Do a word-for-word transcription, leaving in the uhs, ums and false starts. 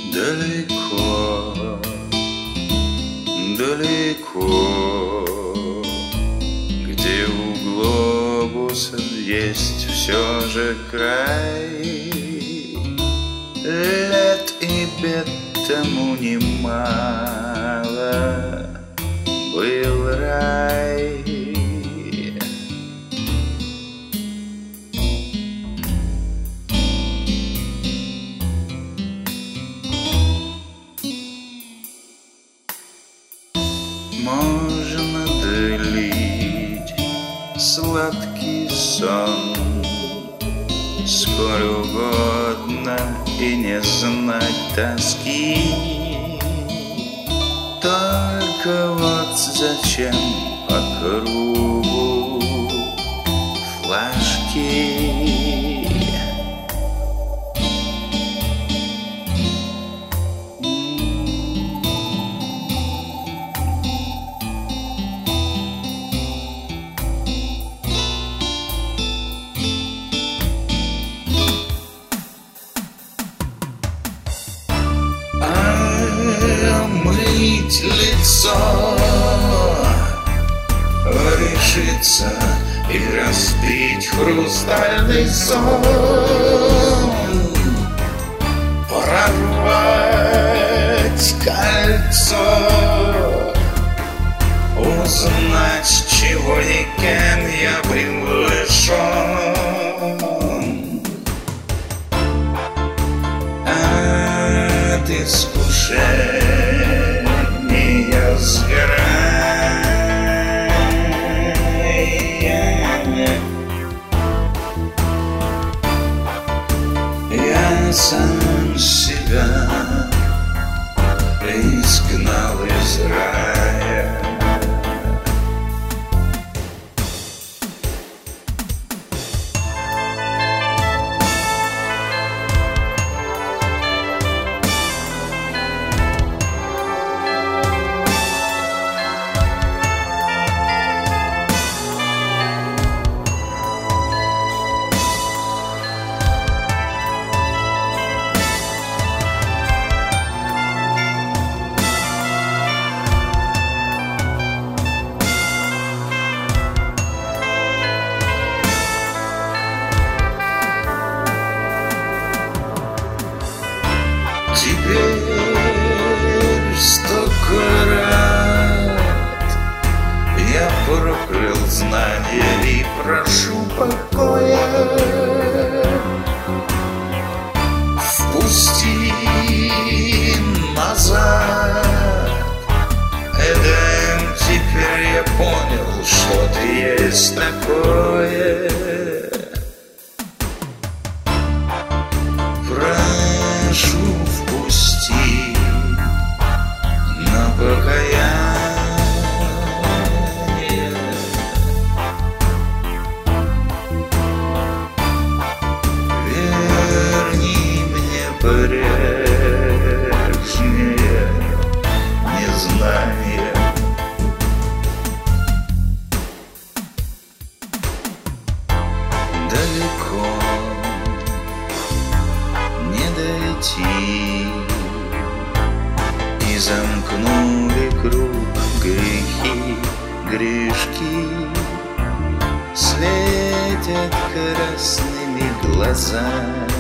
Далеко, далеко, где у глобусов есть все же край, лет и бед тому немало, был рай. Можно делить сладкий сон сколь угодно и не знать тоски. Только вот зачем по кругу флажки? Мыть лицо, решиться и разбить хрустальный сон, прорвать кольцо, узнать, чего и кем я приглашен от искушения сгорая. Я сам себя изгнал из рая. Теперь столько рад я проклял знания и прошу покоя. Впусти назад, Эдем, теперь я понял, что ты есть такое. Прошу, впусти на покаяние. Верни мне прежнее незнание. Далеко не дойти, и замкнули круг грехи, грешки, светят красными глазами.